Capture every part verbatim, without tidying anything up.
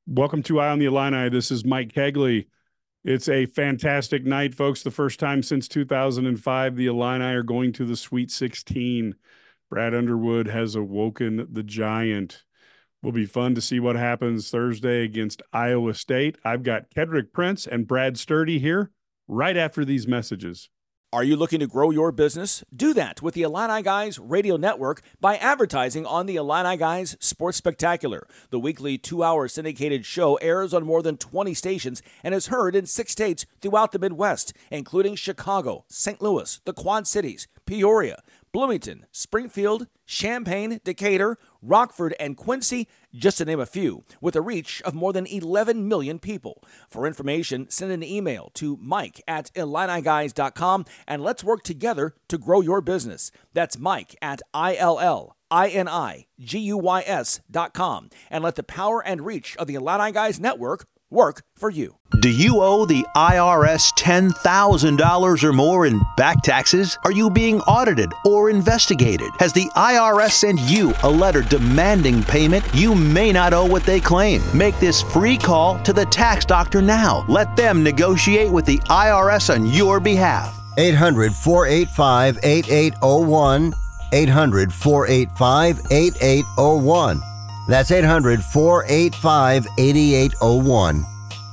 Welcome to Eye on the Illini. This is Mike Kegley. It's a fantastic night, folks. The first time since two thousand five, the Illini are going to the Sweet sixteen. Brad Underwood has awoken the giant. Will be fun to see what happens Thursday against Iowa State. I've got Kedrick Prince and Brad Sturdy here right after these messages. Are you looking to grow your business? Do that with the Illini Guys Radio Network by advertising on the Illini Guys Sports Spectacular. The weekly two-hour syndicated show airs on more than twenty stations and is heard in six states throughout the Midwest, including Chicago, Saint Louis, the Quad Cities, Peoria, Bloomington, Springfield, Champaign, Decatur, Rockford, and Quincy, just to name a few, with a reach of more than eleven million people. For information, send an email to mike at illini guys dot com and let's work together to grow your business. That's Mike at I L L I N I G U Y S dot com, and let the power and reach of the Illini Guys Network work for you. Do you owe the I R S ten thousand dollars or more in back taxes? Are you being audited or investigated? Has the I R S sent you a letter demanding payment? You may not owe what they claim. Make this free call to the tax doctor now. Let them negotiate with the I R S on your behalf. eight hundred, four eight five, eight eight zero one. eight hundred, four eight five, eight eight zero one. That's eight hundred, four eight five, eight eight zero one.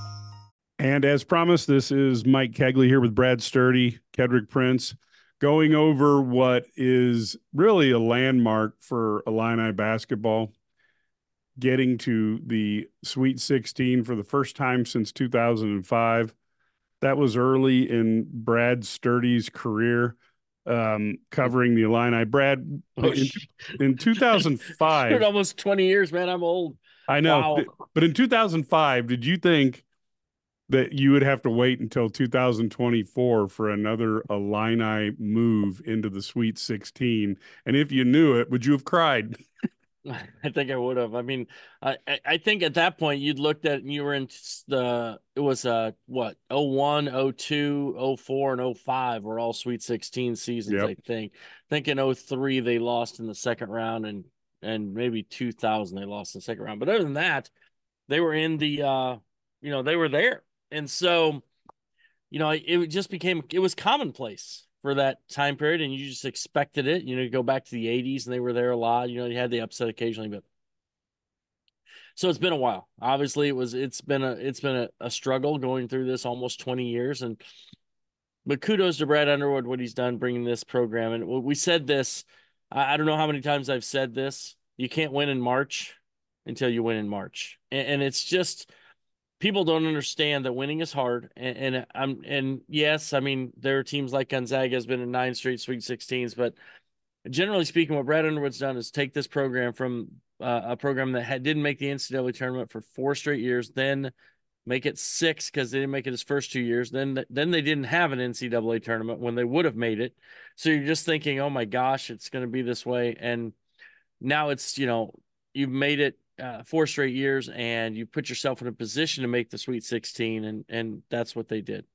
And as promised, this is Mike Kegley here with Brad Sturdy, Kedrick Prince, going over what is really a landmark for Illini basketball, getting to the Sweet sixteen for the first time since two thousand five. That was early in Brad Sturdy's career, um, covering the Illini. Brad, Oh, in, in two thousand five, Dude, almost twenty years, man. I'm old. I know, Wow. but in two thousand five, did you think that you would have to wait until two thousand twenty-four for another Illini move into the Sweet sixteen? And if you knew it, would you have cried? I think I would have. I mean, I, I I think at that point you'd looked at and you were in the it was uh what oh one, oh two, oh four, and oh five were all Sweet sixteen seasons. Yep. I think. I think in oh three they lost in the second round, and and maybe two thousand they lost in the second round. But other than that, they were in the uh you know they were there, and so you know it just became it was commonplace for that time period, and you just expected it. You know, you go back to the eighties and they were there a lot. You know, you had the upset occasionally, but so it's been a while. Obviously, it was it's been a it's been a, a struggle going through this almost twenty years, and but kudos to Brad Underwood, what he's done bringing this program. And we said this, I, I don't know how many times I've said this. You can't win in March until you win in March, and, and it's just people don't understand that winning is hard. And, and I'm, and yes, I mean, there are teams like Gonzaga has been in nine straight Sweet sixteens, but generally speaking, what Brad Underwood's done is take this program from uh, a program that had, didn't make the N C double A tournament for four straight years, then make it six because they didn't make it his first two years. Then, then they didn't have an N C double A tournament when they would have made it. So you're just thinking, oh my gosh, it's going to be this way. And now it's, you know, you've made it Uh, four straight years, and you put yourself in a position to make the Sweet sixteen, and and that's what they did.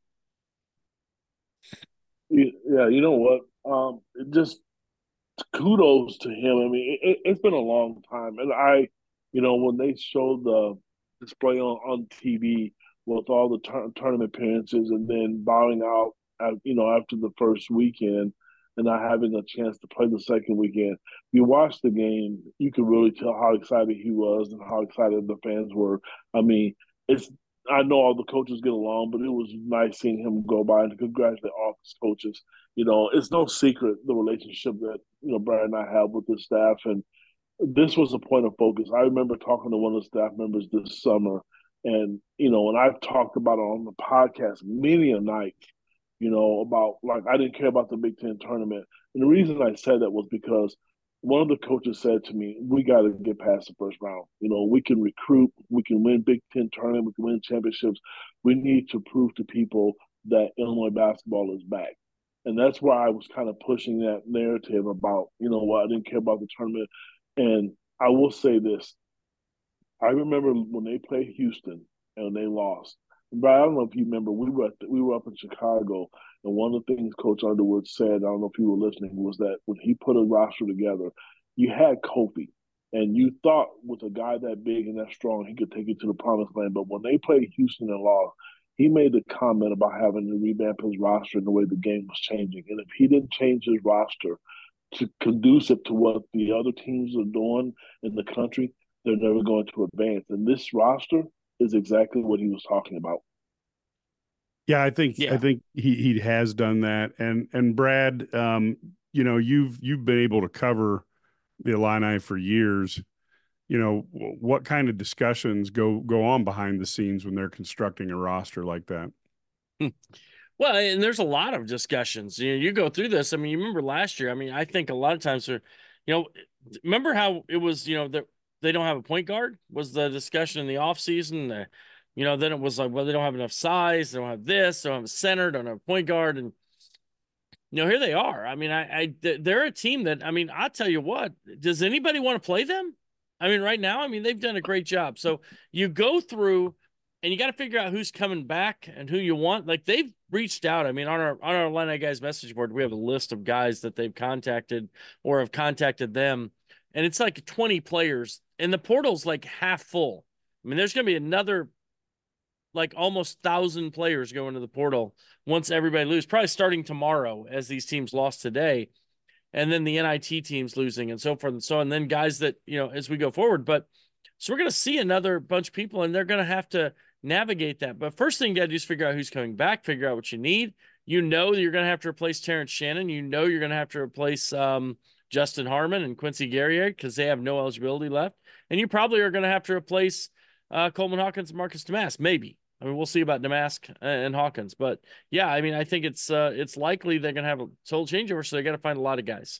Yeah, you know what? Um, just kudos to him. I mean, it, it's been a long time, and I, you know, when they showed the display on, on T V with all the tur- tournament appearances, and then bowing out, at, you know, after the first weekend, and not having a chance to play the second weekend. You watched the game, you could really tell how excited he was and how excited the fans were. I mean, it's I know all the coaches get along, but it was nice seeing him go by and congratulate all his coaches. You know, it's no secret the relationship that, you know, Brad and I have with the staff, and this was a point of focus. I remember talking to one of the staff members this summer, and, you know, and I've talked about it on the podcast many a night, you know, about like I didn't care about the Big Ten tournament. And the reason I said that was because one of the coaches said to me, we got to get past the first round. You know, we can recruit, we can win Big Ten tournament, we can win championships. We need to prove to people that Illinois basketball is back. And that's why I was kind of pushing that narrative about, you know what, I didn't care about the tournament. And I will say this. I remember when they played Houston and they lost. But I don't know if you remember, we were at the, we were up in Chicago, and one of the things Coach Underwood said, I don't know if you were listening, was that when he put a roster together, you had Kofi, And you thought with a guy that big and that strong, he could take it to the promised land. But when they played Houston and lost, he made the comment about having to revamp his roster and the way the game was changing. And if he didn't change his roster to conducive to what the other teams are doing in the country, they're never going to advance. And this roster is exactly what he was talking about. Yeah, I think Yeah. I think he he has done that. And and Brad, um, you know, you've you've been able to cover the Illini for years. You know, what kind of discussions go go on behind the scenes when they're constructing a roster like that? Well, and there's a lot of discussions. You know, you go through this. I mean, you remember last year. I mean, I think a lot of times, you know, remember how it was. You know, that they don't have a point guard was the discussion in the offseason. Uh, you know, then it was like, well, they don't have enough size. They don't have this. They don't have a center. Don't have a point guard. And you know, here they are. I mean, I, I they're a team that. I mean, I'll tell you what. Does anybody want to play them? I mean, right now, I mean, they've done a great job. So you go through and you got to figure out who's coming back and who you want. Like they've reached out. I mean, on our on our Illini guys message board, we have a list of guys that they've contacted or have contacted them, and it's like twenty players, and the portal's like half full. I mean, there's going to be another like almost thousand players going to the portal once everybody loses, probably starting tomorrow as these teams lost today. And then the N I T teams losing and so forth and so on. And then guys that, you know, as we go forward. But so we're going to see another bunch of people and they're going to have to navigate that. But first thing you got to do is figure out who's coming back, figure out what you need. You know that you're going to have to replace Terrence Shannon. You know you're going to have to replace um, Justin Harmon and Quincy Guerrier because they have no eligibility left. And you probably are going to have to replace uh, Coleman Hawkins and Marcus Damask, maybe. I mean, we'll see about Damask and Hawkins, but yeah, I mean, I think it's uh, it's likely they're going to have a total changeover, so they got to find a lot of guys.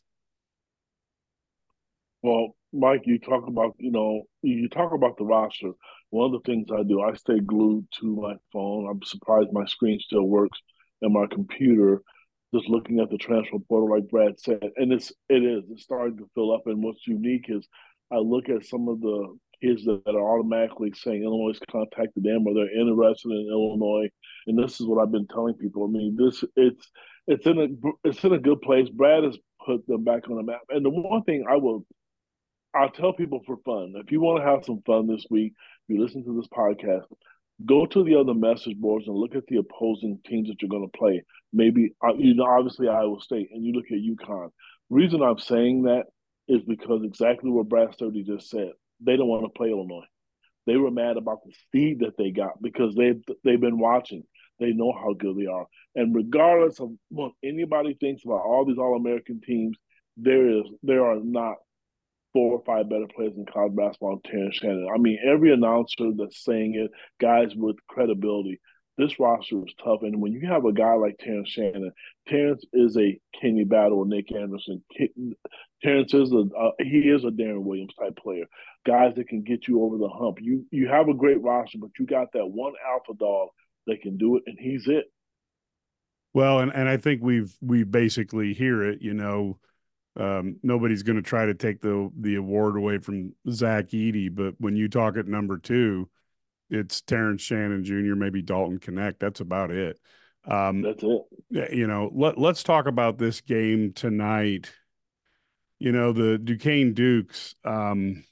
Well, Mike, you talk about you know you talk about the roster. One of the things I do, I stay glued to my phone. I'm surprised my screen still works, and my computer, just looking at the transfer portal, like Brad said, and it's it is it's starting to fill up. And what's unique is I look at some of the kids that, that are automatically saying Illinois contacted them or they're interested in Illinois. And this is what I've been telling people. I mean, this it's it's in a it's in a good place. Brad has put them back on the map. And the one thing I will I'll tell people for fun, if you want to have some fun this week, you listen to this podcast, go to the other message boards and look at the opposing teams that you're going to play. Maybe uh, you know, obviously Iowa State, and you look at UConn. Reason I'm saying that is because exactly what Brad Sturdy just said. They don't want to play Illinois. They were mad about the seed that they got because they they've been watching. They know how good they are, and regardless of what anybody thinks about all these All American teams, there is there are not four or five better players in college basketball than Terrence Shannon. I mean, every announcer that's saying it, guys with credibility, this roster is tough. And when you have a guy like Terrence Shannon, Terrence is a Kenny Battle or Nick Anderson. Terrence is a uh, he is a Darren Williams type player. Guys that can get you over the hump. You you have a great roster, but you got that one alpha dog that can do it, and he's it. Well, and and I think we've we basically hear it. You know, um, nobody's going to try to take the the award away from Zach Edey, but when you talk at number two, it's Terrence Shannon Junior, maybe Dalton Knecht. That's about it. Um, That's it. You know, let let's talk about this game tonight. You know, the Duquesne Dukes. Um,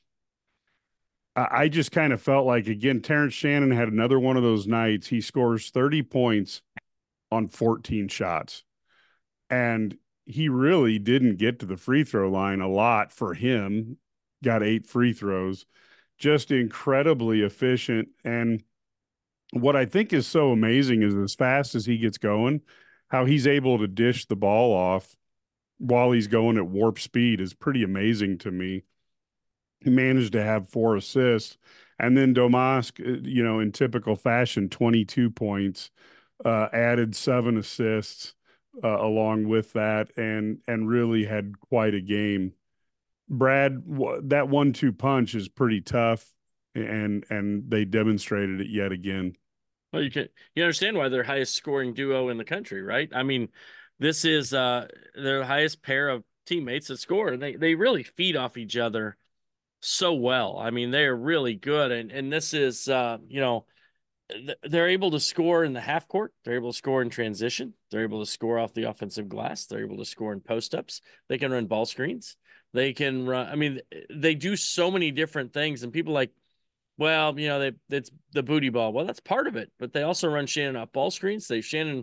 I, I just kind of felt like again, Terrence Shannon had another one of those nights. He scores thirty points on fourteen shots, and he really didn't get to the free throw line a lot for him. Got eight free throws, just incredibly efficient. And what I think is so amazing is as fast as he gets going, how he's able to dish the ball off while he's going at warp speed is pretty amazing to me. He managed to have four assists. And then Domask, you know, in typical fashion, twenty-two points, uh, added seven assists uh, along with that, and and really had quite a game. Brad, that one two punch is pretty tough, and and they demonstrated it yet again. Well, you can you understand why they're highest scoring duo in the country, right? I mean, this is uh their highest pair of teammates that score, and they they really feed off each other so well. I mean, they are really good, and and this is uh you know they're able to score in the half court. They're able to score in transition. They're able to score off the offensive glass. They're able to score in post ups. They can run ball screens. They can run. I mean, they do so many different things, and people like, well, you know, they it's the booty ball. Well, that's part of it, but they also run Shannon off ball screens. They Shannon,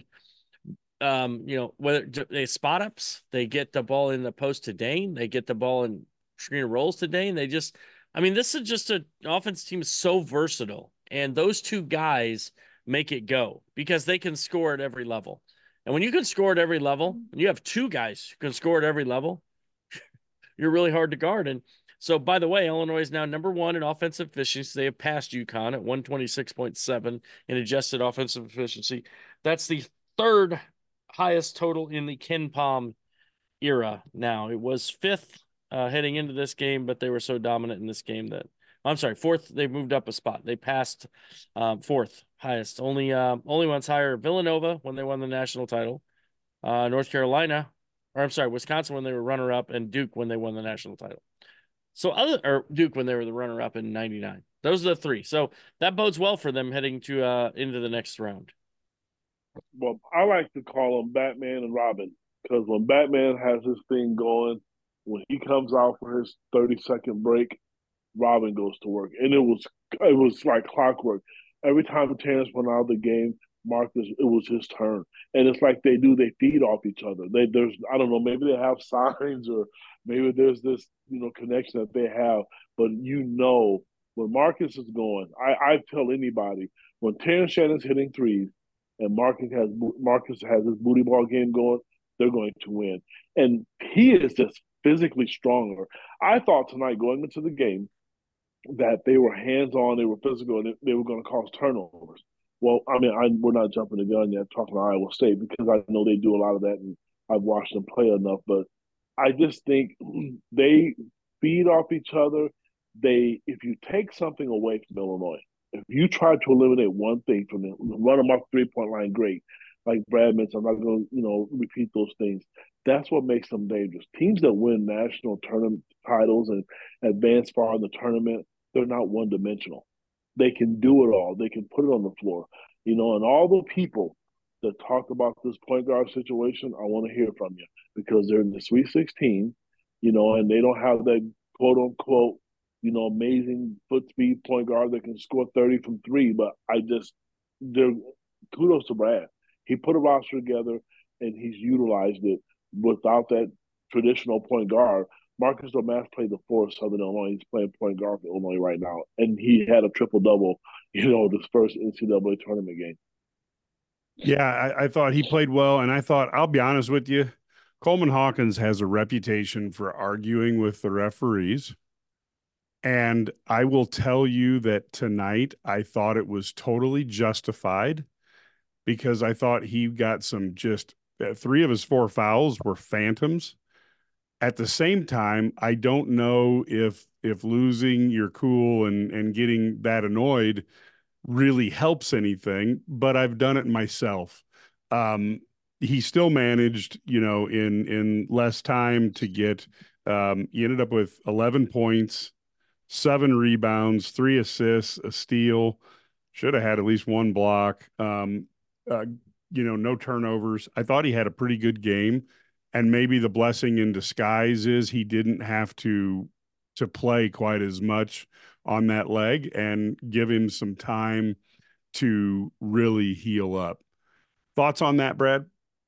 um, you know, whether they spot ups, they get the ball in the post to Dane, they get the ball in screen rolls to Dane. They just, I mean, this is just an offense team is so versatile, and those two guys make it go because they can score at every level. And when you can score at every level, and you have two guys who can score at every level, you're really hard to guard. And so, by the way, Illinois is now number one in offensive efficiency. They have passed UConn at one twenty-six point seven in adjusted offensive efficiency. That's the third highest total in the KenPom era now. It was fifth uh, heading into this game, but they were so dominant in this game that I'm sorry, fourth. They moved up a spot. They passed um, fourth highest. Only uh, only one's higher. Villanova when they won the national title. Uh, North Carolina, or I'm sorry, Wisconsin when they were runner up, and Duke when they won the national title. So other or Duke when they were the runner up in ninety-nine. Those are the three. So that bodes well for them heading to uh into the next round. Well, I like to call them Batman and Robin because when Batman has his thing going, when he comes out for his thirty second break, Robin goes to work, and it was it was like clockwork. Every time Terrence went out of the game, Marcus, it was his turn, and it's like they do. They feed off each other. They there's I don't know, maybe they have signs or maybe there's this you know connection that they have. But you know when Marcus is going, I I tell anybody when Terrence Shannon's hitting threes and Marcus has Marcus has his booty ball game going, they're going to win, and he is just physically stronger. I thought tonight going into the game that they were hands on, they were physical, and they were going to cause turnovers. Well, I mean, I, we're not jumping the gun yet talking about Iowa State because I know they do a lot of that, and I've watched them play enough. But I just think they feed off each other. They, if you take something away from Illinois, if you try to eliminate one thing from them, run them off three point line, great. Like Brad mentioned, I'm not going to, you know, repeat those things. That's what makes them dangerous. Teams that win national tournament titles and advance far in the tournament, they're not one dimensional. They can do it all. They can put it on the floor. You know, and all the people that talk about this point guard situation, I want to hear from you because they're in the Sweet sixteen, you know, and they don't have that quote unquote, you know, amazing foot speed point guard that can score thirty from three. But I just, they're kudos to Brad. He put a roster together and he's utilized it without that traditional point guard. Marcus Domask played the four of Southern Illinois. He's playing point guard for Illinois right now. And he had a triple-double, you know, this first N C double A tournament game. Yeah, I, I thought he played well. And I thought, I'll be honest with you, Coleman Hawkins has a reputation for arguing with the referees. And I will tell you that tonight I thought it was totally justified because I thought he got some just uh, three of his four fouls were phantoms. At the same time, I don't know if if losing your cool and and getting that annoyed really helps anything, but I've done it myself. Um, he still managed, you know, in in less time to get. Um, he ended up with eleven points, seven rebounds, three assists, a steal. Should have had at least one block. Um, uh, you know, no turnovers. I thought he had a pretty good game. And maybe the blessing in disguise is he didn't have to to play quite as much on that leg and give him some time to really heal up. Thoughts on that, Brad?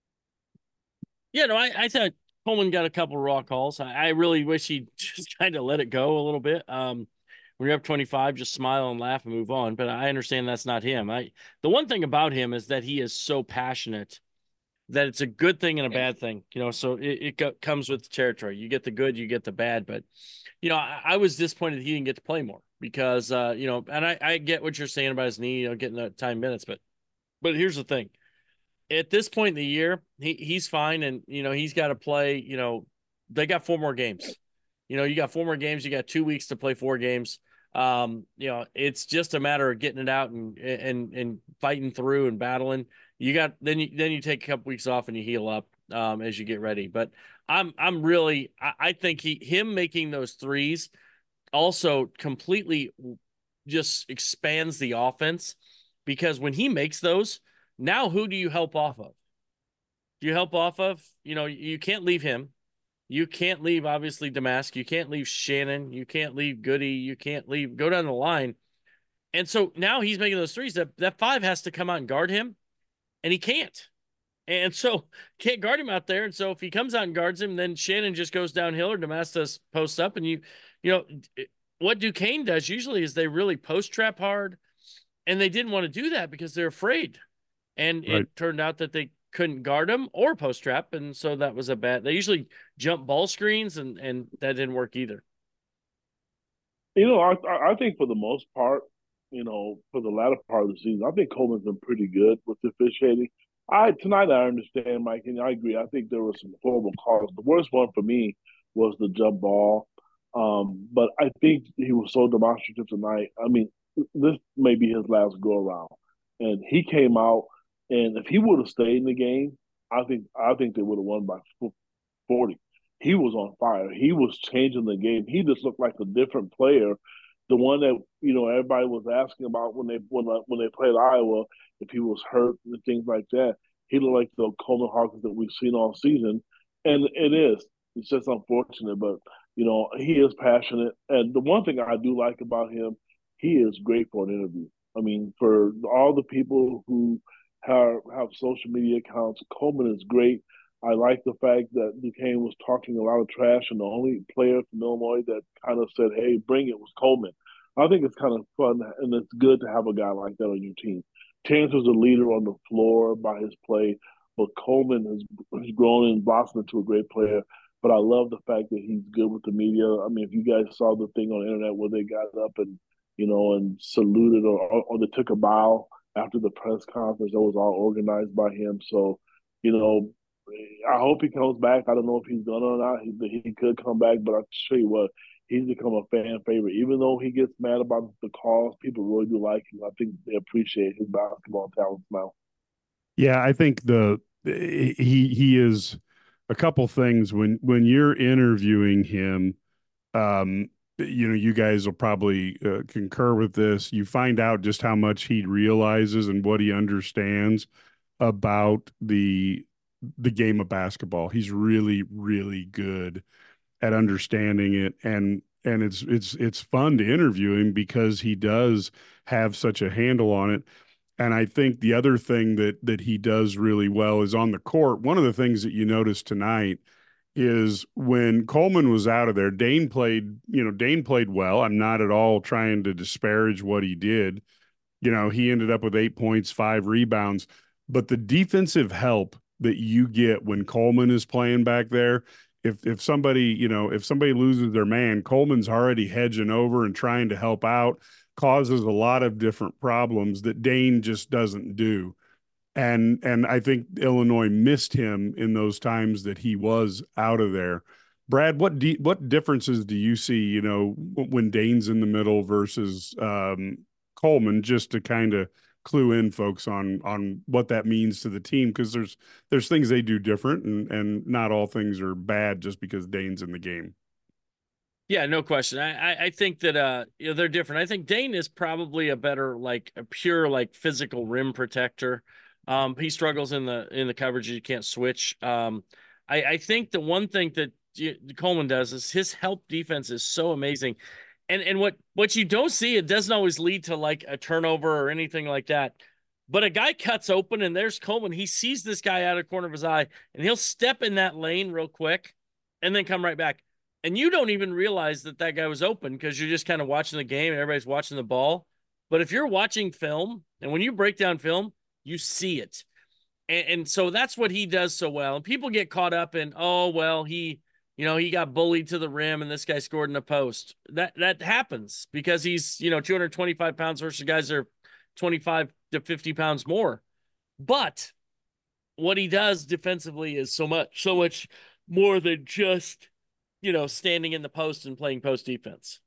Yeah, no, I, I thought Coleman got a couple raw calls. I, I really wish he just kind of let it go a little bit. Um, when you're up twenty-five, just smile and laugh and move on. But I understand that's not him. I the one thing about him is that he is so passionate that it's a good thing and a bad thing, you know, so it, it go, comes with the territory. You get the good, you get the bad. But, you know, I, I was disappointed he didn't get to play more because, uh, you know, and I, I get what you're saying about his knee, you know, getting the time minutes. But but here's the thing. At this point in the year, he he's fine. And, you know, he's got to play, you know, they got four more games. You know, you got four more games. You got two weeks to play four games. Um, you know, it's just a matter of getting it out and and and fighting through and battling. You got then you then you take a couple weeks off and you heal up um, as you get ready. But I'm I'm really I, I think he him making those threes also completely just expands the offense because when he makes those, now who do you help off of? Do you help off of? You know, you can't leave him. You can't leave, obviously, Damask. You can't leave Shannon. You can't leave Goody. You can't leave, go down the line. And so now he's making those threes. That, that five has to come out and guard him, and he can't. And so can't guard him out there. And so if he comes out and guards him, then Shannon just goes downhill or Damask does posts up. And you, you know, what Duquesne does usually is they really post trap hard. And they didn't want to do that because they're afraid. And right. It turned out that they couldn't guard him or post trap. And so that was a bad, they usually jump ball screens and, and that didn't work either. You know, I, I think for the most part, you know, for the latter part of the season, I think Coleman's been pretty good with the officiating. I tonight I understand, Mike, and I agree. I think there were some horrible calls. The worst one for me was the jump ball. Um, but I think he was so demonstrative tonight. I mean, this may be his last go around. And he came out, and if he would have stayed in the game, I think I think they would have won by forty. He was on fire. He was changing the game. He just looked like a different player. The one that, you know, everybody was asking about when they when when they played Iowa, if he was hurt and things like that. He looked like the Coleman Hawkins that we've seen all season. And it is. It's just unfortunate, but, you know, he is passionate. And the one thing I do like about him, he is great for an interview. I mean, for all the people who have, have social media accounts, Coleman is great. I like the fact that Duquesne was talking a lot of trash, and the only player from Illinois that kind of said, hey, bring it, was Coleman. I think it's kind of fun, and it's good to have a guy like that on your team. Terrence was a leader on the floor by his play, but Coleman has, has grown and blossomed into a great player. But I love the fact that he's good with the media. I mean, if you guys saw the thing on the internet where they got up and, you know, and saluted or, or they took a bow after the press conference, that was all organized by him. So, you know, I hope he comes back. I don't know if he's done or not. He, he could come back, but I'll show you what, he's become a fan favorite. Even though he gets mad about the calls, people really do like him. I think they appreciate his basketball talents now. Yeah, I think the he he is a couple things when when you're interviewing him. Um, you know, you guys will probably uh, concur with this. You find out just how much he realizes and what he understands about the the game of basketball. He's really, really good at understanding it, and and it's it's it's fun to interview him because he does have such a handle on it. And I think the other thing that that he does really well is on the court. One of the things that you noticed tonight is when Coleman was out of there, Dane played, you know, Dane played well. I'm not at all trying to disparage what he did. You know, he ended up with eight points, five rebounds, but the defensive help that you get when Coleman is playing back there, if if somebody, you know, if somebody loses their man, Coleman's already hedging over and trying to help out, causes a lot of different problems that Dane just doesn't do. And and I think Illinois missed him in those times that he was out of there. Brad, what de- what differences do you see, you know, when Dane's in the middle versus um, Coleman, just to kind of clue in folks on on what that means to the team? Because there's there's things they do different, and and not all things are bad just because Dane's in the game. Yeah, no question. I, I think that uh you know they're different. I think Dane is probably a better, like, a pure, like, physical rim protector. Um, he struggles in the in the coverage. You can't switch. Um, I, I think the one thing that you, Coleman does is his help defense is so amazing, and and what what you don't see, it doesn't always lead to, like, a turnover or anything like that. But a guy cuts open, and there's Coleman. He sees this guy out of the corner of his eye, and he'll step in that lane real quick, and then come right back. And you don't even realize that that guy was open because you're just kind of watching the game and everybody's watching the ball. But if you're watching film, and when you break down film, you see it. And, and so that's what he does so well. And people get caught up in, oh, well, he, you know, he got bullied to the rim and this guy scored in a post. That that happens because he's, you know, two hundred twenty-five pounds versus guys that are twenty-five to fifty pounds more. But what he does defensively is so much, so much more than just, you know, standing in the post and playing post defense.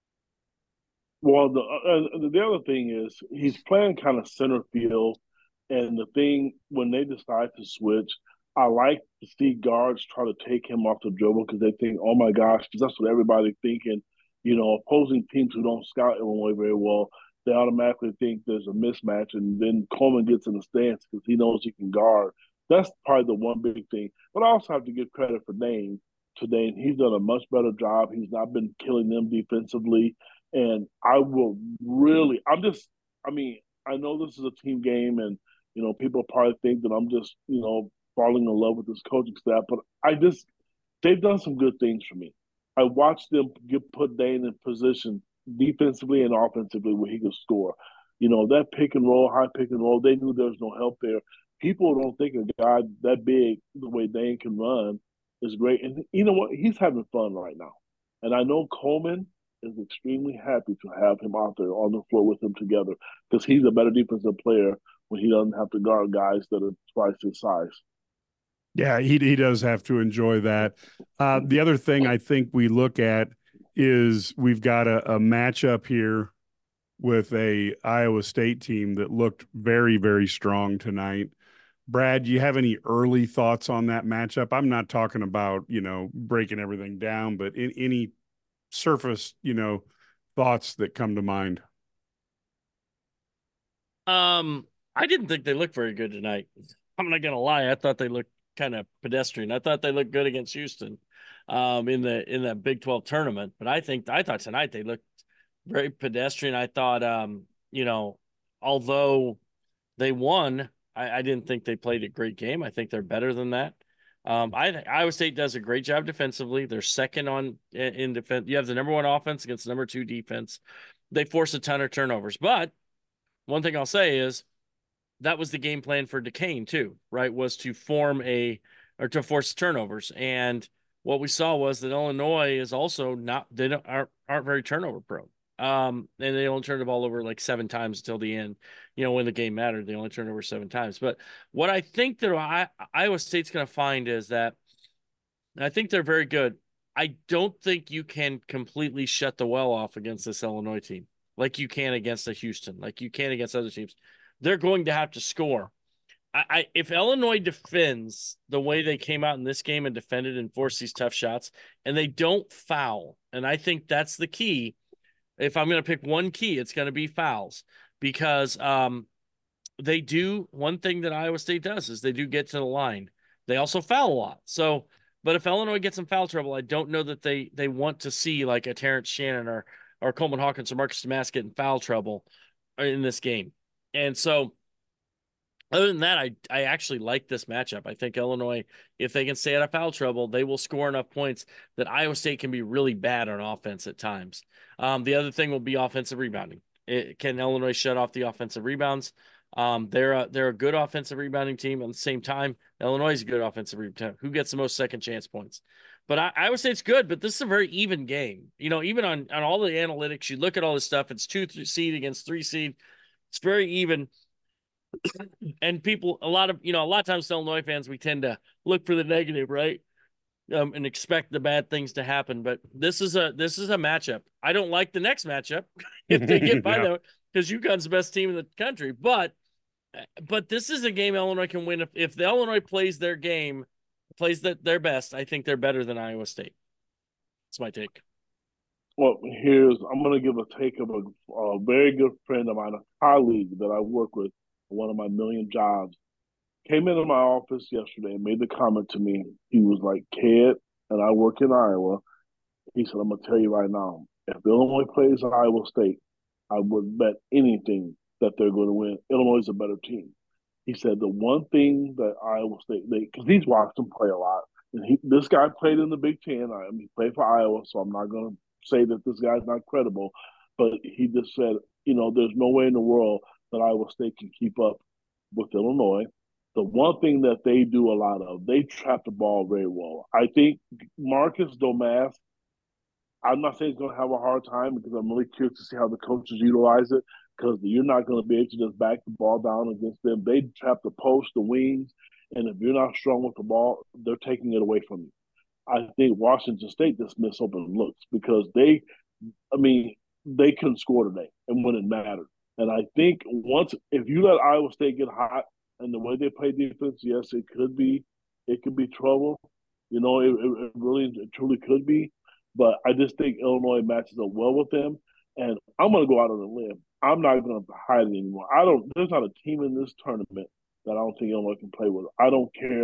Well, the uh, the other thing is he's playing kind of center field, and the thing when they decide to switch, I like to see guards try to take him off the dribble because they think, oh my gosh, because that's what everybody's thinking. You know, opposing teams who don't scout Illinois very well, they automatically think there's a mismatch, and then Coleman gets in the stance because he knows he can guard. That's probably the one big thing. But I also have to give credit for Dane today, and he's done a much better job. He's not been killing them defensively. And I will really, I'm just, I mean, I know this is a team game, and, you know, people probably think that I'm just, you know, falling in love with this coaching staff, but I just, they've done some good things for me. I watched them get put Dane in position defensively and offensively where he could score. You know, that pick and roll, high pick and roll, they knew there was no help there. People don't think a guy that big, the way Dane can run, is great. And you know what? He's having fun right now. And I know Coleman is extremely happy to have him out there on the floor with him together because he's a better defensive player when he doesn't have to guard guys that are twice his size. Yeah, he he does have to enjoy that. Uh, the other thing I think we look at is we've got a, a matchup here with a Iowa State team that looked very, very strong tonight. Brad, do you have any early thoughts on that matchup? I'm not talking about, you know, breaking everything down, but in any surface, you know, thoughts that come to mind. Um, I didn't think they looked very good tonight. I'm not gonna lie. I thought they looked kind of pedestrian. I thought they looked good against Houston, um, in the in that Big twelve tournament. But I think I thought tonight they looked very pedestrian. I thought, um, you know, although they won, I, I didn't think they played a great game. I think they're better than that. Um, I think Iowa State does a great job defensively. They're second on in, in defense. You have the number one offense against the number two defense. They force a ton of turnovers. But one thing I'll say is that was the game plan for Duquesne too, right? Was to form a or to force turnovers. And what we saw was that Illinois is also not they don't aren't aren't very turnover prone. Um, and they only turned the ball over like seven times until the end. You know, when the game mattered, they only turned over seven times. But what I think that I, Iowa State's going to find is that I think they're very good. I don't think you can completely shut the well off against this Illinois team like you can against a Houston, like you can against other teams. They're going to have to score. I, I if Illinois defends the way they came out in this game and defended and forced these tough shots, and they don't foul, and I think that's the key. If I'm going to pick one key, it's going to be fouls because um, they do one thing that Iowa State does is they do get to the line. They also foul a lot. So, but if Illinois gets in foul trouble, I don't know that they they want to see like a Terrence Shannon or or Coleman Hawkins or Marcus Damas get in foul trouble in this game. And so, other than that, I I actually like this matchup. I think Illinois, if they can stay out of foul trouble, they will score enough points that Iowa State can be really bad on offense at times. Um, the other thing will be offensive rebounding. It, can Illinois shut off the offensive rebounds? Um, they're a, they're a good offensive rebounding team. At the same time, Illinois is a good offensive rebounding. Who gets the most second chance points? But I, I would say it's good. But this is a very even game. You know, even on on all the analytics, you look at all this stuff. It's two three seed against three seed. It's very even. And people, a lot of, you know, a lot of times Illinois fans, we tend to look for the negative, right? Um, and expect the bad things to happen. But this is a, this is a matchup. I don't like the next matchup if they get by yeah. them because UConn's the best team in the country. But, but this is a game Illinois can win. If, if the Illinois plays their game, plays the, their best, I think they're better than Iowa State. That's my take. Well, here's, I'm going to give a take of a, a very good friend of mine, a colleague that I work with, one of my million jobs, came into my office yesterday and made the comment to me. He was like, Ked, and I work in Iowa. He said, I'm going to tell you right now, if Illinois plays Iowa State, I would bet anything that they're going to win. Illinois is a better team. He said the one thing that Iowa State, because he's watched them play a lot, and he, this guy played in the Big Ten. I mean, he played for Iowa, so I'm not going to say that this guy's not credible, but he just said, you know, there's no way in the world that Iowa State can keep up with Illinois. The one thing that they do a lot of, they trap the ball very well. I think Marcus Damas, I'm not saying he's going to have a hard time because I'm really curious to see how the coaches utilize it because you're not going to be able to just back the ball down against them. They trap the post, the wings, and if you're not strong with the ball, they're taking it away from you. I think Washington State just missed open looks because they, I mean, they couldn't score today and when it mattered. And I think once, if you let Iowa State get hot and the way they play defense, yes, it could be, it could be trouble. You know, it, it really, it truly could be. But I just think Illinois matches up well with them. And I'm going to go out on a limb. I'm not going to hide it anymore. I don't, there's not a team in this tournament that I don't think Illinois can play with. I don't care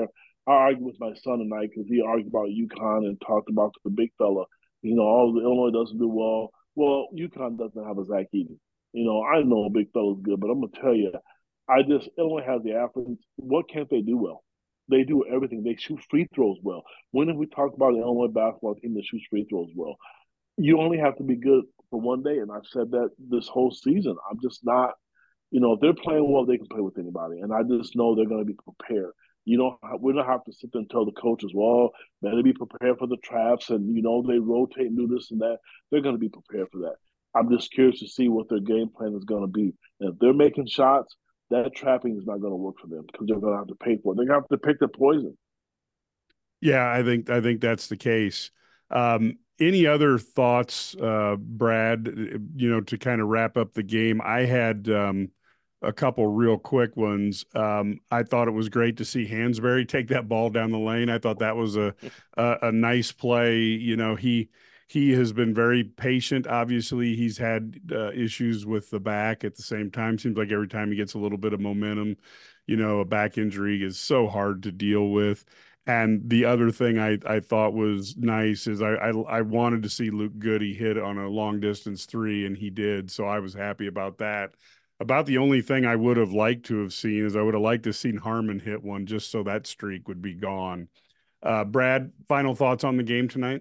I argued with my son tonight because he argued about UConn and talked about the big fella. You know, all the Illinois doesn't do well. Well, UConn doesn't have a Zach Edey. You know, I know a big fella's good, but I'm gonna tell you, I just Illinois has the athletes. What can't they do well? They do everything. They shoot free throws well. When have we talked about the Illinois basketball team that shoots free throws well? You only have to be good for one day, and I've said that this whole season. I'm just not, you know, if they're playing well, they can play with anybody, and I just know they're going to be prepared. You know, we don't have to sit there and tell the coaches, well, better be prepared for the traps, and you know they rotate and do this and that. They're going to be prepared for that. I'm just curious to see what their game plan is going to be. And if they're making shots, that trapping is not going to work for them because they're going to have to pay for it. They're going to have to pick their poison. Yeah, I think I think that's the case. Um, any other thoughts, uh, Brad? You know, to kind of wrap up the game, I had um, a couple real quick ones. Um, I thought it was great to see Hansberry take that ball down the lane. I thought that was a a, a nice play. You know, he he has been very patient. Obviously, he's had uh, issues with the back at the same time. Seems like every time he gets a little bit of momentum, you know, a back injury is so hard to deal with. And the other thing I, I thought was nice is I, I I wanted to see Luke Goody hit on a long distance three, and he did. So I was happy about that. About the only thing I would have liked to have seen is I would have liked to have seen Harmon hit one just so that streak would be gone. Uh, Brad, final thoughts on the game tonight?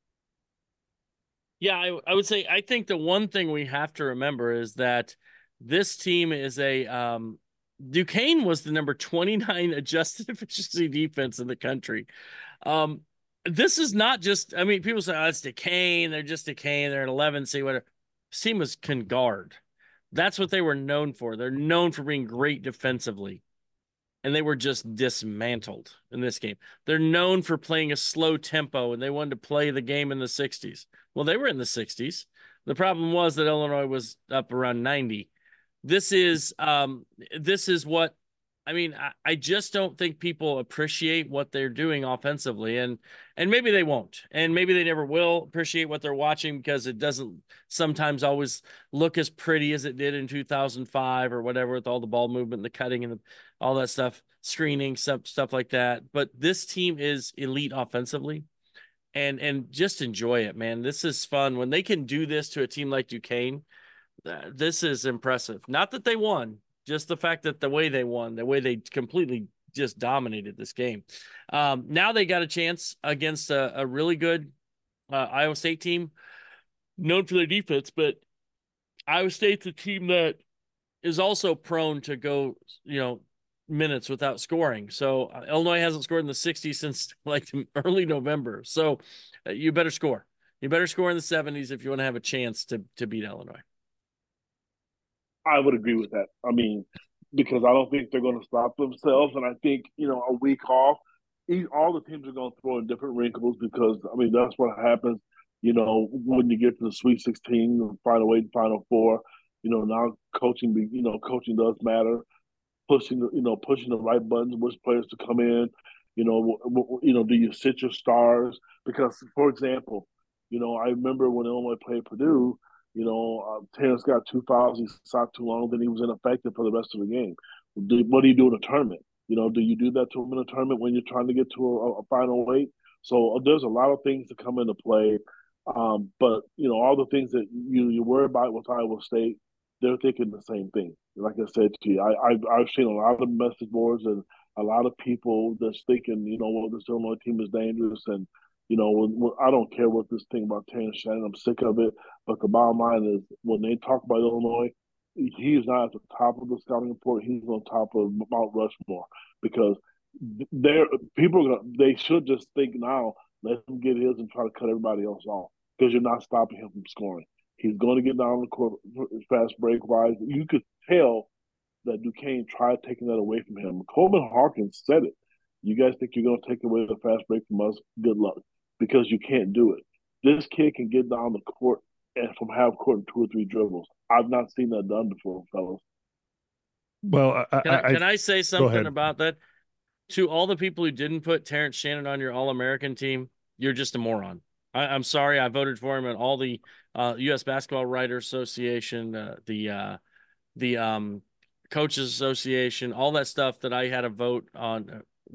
Yeah, I, I would say I think the one thing we have to remember is that this team is a um, Duquesne was the number twenty-nine adjusted efficiency defense in the country. Um, this is not just, I mean, people say, oh, it's Duquesne. They're just Duquesne. They're at eleven, see whatever. This team was can guard. That's what they were known for. They're known for being great defensively. And they were just dismantled in this game. They're known for playing a slow tempo, and they wanted to play the game in the sixties. Well, they were in the sixties. The problem was that Illinois was up around ninety. This is um, this is what I mean. I, I just don't think people appreciate what they're doing offensively, and and maybe they won't, and maybe they never will appreciate what they're watching because it doesn't sometimes always look as pretty as it did in two thousand five or whatever with all the ball movement, and the cutting, and the, all that stuff, screening, stuff stuff like that. But this team is elite offensively. And and just enjoy it, man. This is fun. When they can do this to a team like Duquesne, uh, this is impressive. Not that they won, just the fact that the way they won, the way they completely just dominated this game. Um, now they got a chance against a, a really good uh, Iowa State team, known for their defense, but Iowa State's a team that is also prone to go, you know, minutes without scoring. So uh, Illinois hasn't scored in the sixties since like early November. So uh, you better score. You better score in the seventies if you want to have a chance to to beat Illinois. I would agree with that. I mean, because I don't think they're going to stop themselves, and I think you know a week off, all the teams are going to throw in different wrinkles because I mean that's what happens. You know, when you get to the Sweet sixteen, the Final Eight, Final Four. You know, now coaching, you know, coaching does matter. Pushing, you know, pushing the right buttons, which players to come in. You know, you know, do you sit your stars? Because, for example, you know, I remember when Illinois played Purdue. You know, uh, Terrence got two fouls. He sat too long. Then he was ineffective for the rest of the game. Do, what do you do in a tournament? You know, do you do that to him in a tournament when you're trying to get to a, a final eight? So uh, there's a lot of things to come into play. Um, but you know, all the things that you you worry about with Iowa State, they're thinking the same thing. Like I said to you, I, I've, I've seen a lot of message boards and a lot of people that's thinking, you know, well, this Illinois team is dangerous. And, you know, when, when, I don't care what this thing about Terrence Shannon. I'm sick of it. But the bottom line is when they talk about Illinois, he is not at the top of the scouting report. He's on top of Mount Rushmore because they're, people are gonna, they should just think now, let him get his and try to cut everybody else off because you're not stopping him from scoring. He's going to get down the court fast break wise. You could tell that Duquesne tried taking that away from him. Coleman Hawkins said it. You guys think you're going to take away the fast break from us? Good luck, because you can't do it. This kid can get down the court and from half court in two or three dribbles. I've not seen that done before, fellas. Well, I, can, I, I, can I say something about that? To all the people who didn't put Terrence Shannon on your All-American team, you're just a moron. I, I'm sorry. I voted for him and all the uh, U S Basketball Writers Association, uh, the uh, the um, Coaches Association, all that stuff that I had a vote on with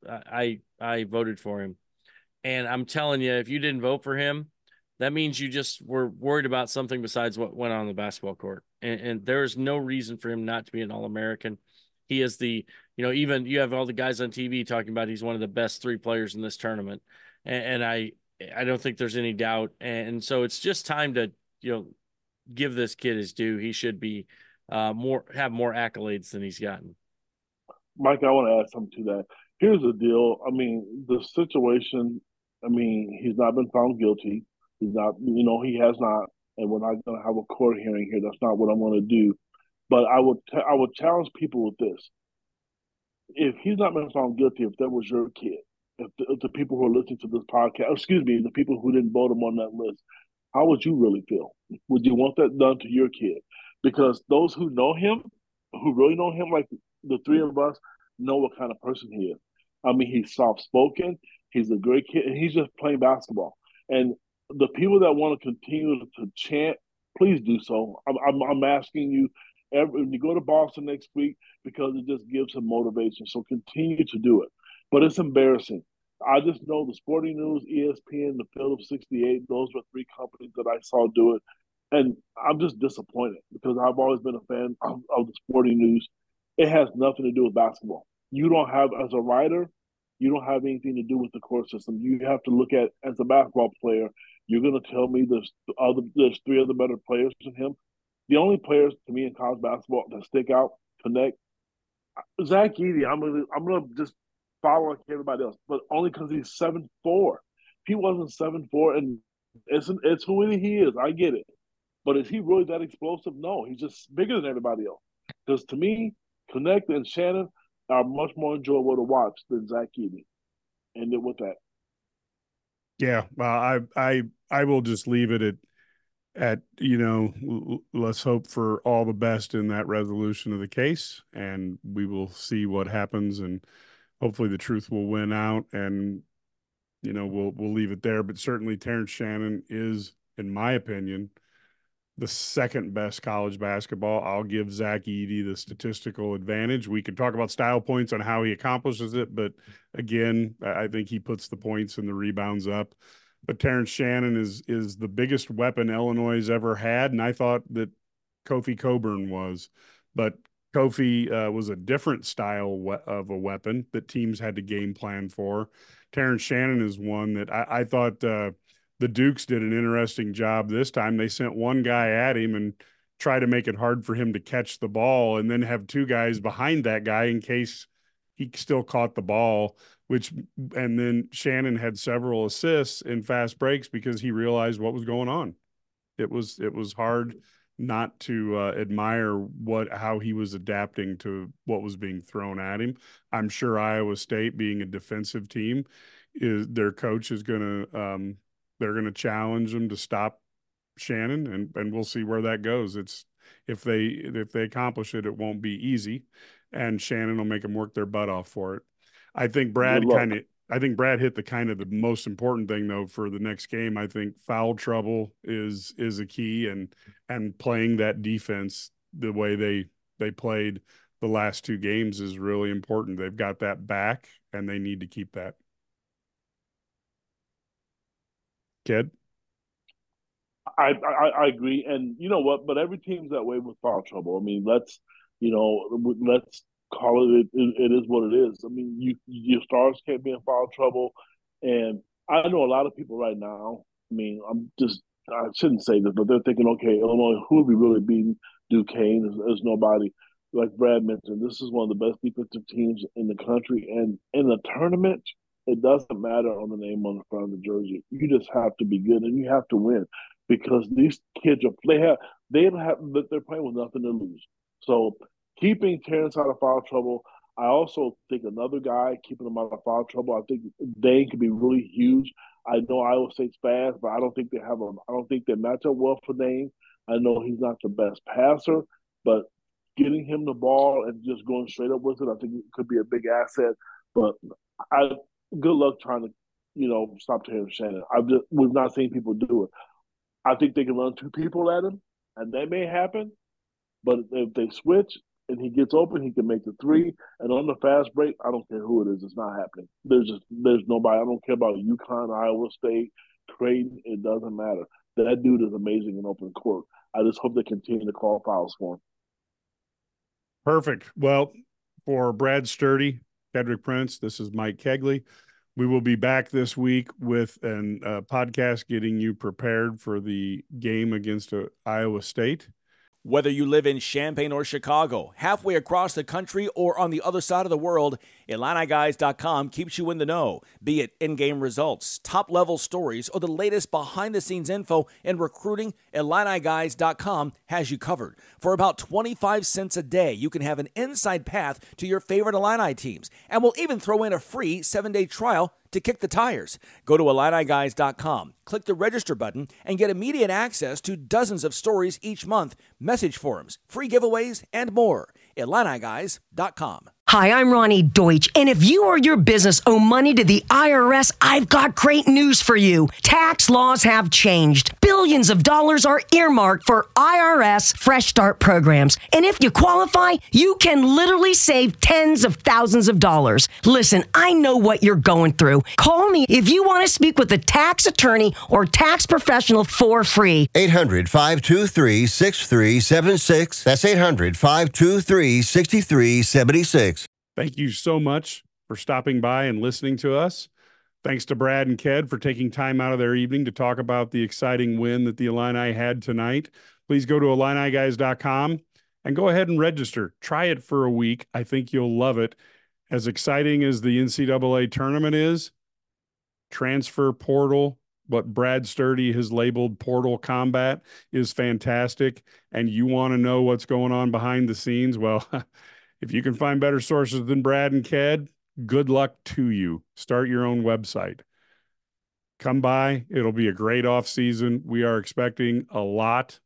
I I voted for him. And I'm telling you, if you didn't vote for him, that means you just were worried about something besides what went on the basketball court. And, and there is no reason for him not to be an All-American. He is the, you know, even you have all the guys on T V talking about he's one of the best three players in this tournament. And, and I, I don't think there's any doubt. And so it's just time to, you know, give this kid his due. He should be uh, more, have more accolades than he's gotten. Mike, I want to add something to that. Here's the deal. I mean, the situation, I mean, he's not been found guilty. He's not, you know, he has not, and we're not going to have a court hearing here. That's not what I'm going to do. But I would, t- I would challenge people with this: if he's not been found guilty, if that was your kid, if the, if the people who are listening to this podcast, excuse me, the people who didn't vote him on that list, how would you really feel? Would you want that done to your kid? Because those who know him, who really know him, like the three of us, know what kind of person he is. I mean, he's soft spoken. He's a great kid, and he's just playing basketball. And the people that want to continue to chant, please do so. I'm, I'm, I'm asking you, every, when you go to Boston next week, because it just gives him motivation. So continue to do it. But it's embarrassing. I just know the Sporting News, E S P N, the Field of sixty-eight, those were three companies that I saw do it. And I'm just disappointed because I've always been a fan of, of the Sporting News. It has nothing to do with basketball. You don't have, as a writer, you don't have anything to do with the court system. You have to look at, as a basketball player, you're going to tell me there's other, there's three other better players than him. The only players to me in college basketball that stick out, connect, Zach Edey. I'm gonna, I'm gonna just follow like everybody else, but only because he's seven four. If he wasn't seven four, and it's it's who he is, I get it. But is he really that explosive? No, he's just bigger than everybody else. Because to me, Connect and Shannon are much more enjoyable to watch than Zach Edey. And then with that. Yeah, well, I I I will just leave it at at you know let's hope for all the best in that resolution of the case, and we will see what happens, and hopefully the truth will win out, and you know we'll we'll leave it there. But certainly Terrence Shannon is, in my opinion, the second best college basketball. I'll give Zach Edey the statistical advantage. We could talk about style points on how he accomplishes it, but again, I think he puts the points and the rebounds up. But Terrence Shannon is is the biggest weapon Illinois has ever had, and I thought that Kofi Cockburn was. But Kofi uh, was a different style we- of a weapon that teams had to game plan for. Terrence Shannon is one that I, I thought uh, – the Dukes did an interesting job this time. They sent one guy at him and try to make it hard for him to catch the ball, and then have two guys behind that guy in case he still caught the ball, which, and then Shannon had several assists in fast breaks because he realized what was going on. It was, it was hard not to uh, admire what, how he was adapting to what was being thrown at him. I'm sure Iowa State, being a defensive team, is their coach is going to, um, they're going to challenge them to stop Shannon, and, and we'll see where that goes. It's if they if they accomplish it, it won't be easy, and Shannon will make them work their butt off for it. I think Brad kind of I think Brad hit the kind of the most important thing though for the next game. I think foul trouble is is a key, and and playing that defense the way they they played the last two games is really important. They've got that back, and they need to keep that. Kid? I, I I agree, and you know what? But every team's that way with foul trouble. I mean, let's you know let's call it. It, it is what it is. I mean, you your stars can't be in foul trouble, and I know a lot of people right now. I mean, I'm just I shouldn't say this, but they're thinking, okay, Illinois, who would be really beating Duquesne? There's, there's nobody. Like Brad mentioned, this is one of the best defensive teams in the country, and in the tournament, it doesn't matter on the name on the front of the jersey. You just have to be good, and you have to win because these kids are they have they have they're playing with nothing to lose. So keeping Terrence out of foul trouble, I also think another guy keeping him out of foul trouble. I think Dane could be really huge. I know Iowa State's fast, but I don't think they have a. I don't think they match up well for Dane. I know he's not the best passer, but getting him the ball and just going straight up with it, I think it could be a big asset. But I good luck trying to, you know, stop Terrence Shannon. I've just we've not seen people do it. I think they can run two people at him, and that may happen. But if they switch, and he gets open, he can make the three. And on the fast break, I don't care who it is, it's not happening. There's just there's nobody. I don't care about UConn, Iowa State, Creighton. It doesn't matter. That dude is amazing in open court. I just hope they continue to call fouls for him. Perfect. Well, for Brad Sturdy, Kedrick Prince, this is Mike Kegley. We will be back this week with a uh, podcast getting you prepared for the game against uh, Iowa State. Whether you live in Champaign or Chicago, halfway across the country, or on the other side of the world, Illini Guys dot com keeps you in the know. Be it in-game results, top-level stories, or the latest behind-the-scenes info in recruiting, Illini Guys dot com has you covered. For about twenty-five cents a day, you can have an inside path to your favorite Illini teams, and we'll even throw in a free seven-day trial to kick the tires. Go to Illini Guys dot com, click the register button, and get immediate access to dozens of stories each month, message forums, free giveaways, and more. Illini Guys dot com. Hi, I'm Ronnie Deutsch, and if you or your business owe money to the I R S, I've got great news for you. Tax laws have changed. Billions of dollars are earmarked for I R S Fresh Start programs, and if you qualify, you can literally save tens of thousands of dollars. Listen, I know what you're going through. Call me if you want to speak with a tax attorney or tax professional for free. eight hundred, five two three, six three seven six. That's eight hundred, five two three, six three seven six. Thank you so much for stopping by and listening to us. Thanks to Brad and Ked for taking time out of their evening to talk about the exciting win that the Illini had tonight. Please go to Illini Guys dot com and go ahead and register. Try it for a week. I think you'll love it. As exciting as the N C double A tournament is, transfer portal, what Brad Sturdy has labeled portal combat, is fantastic. And you want to know what's going on behind the scenes? Well, if you can find better sources than Brad and Ked, good luck to you. Start your own website. Come by. It'll be a great off season. We are expecting a lot.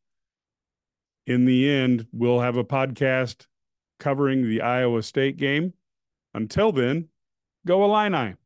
In the end, we'll have a podcast covering the Iowa State game. Until then, go Illini.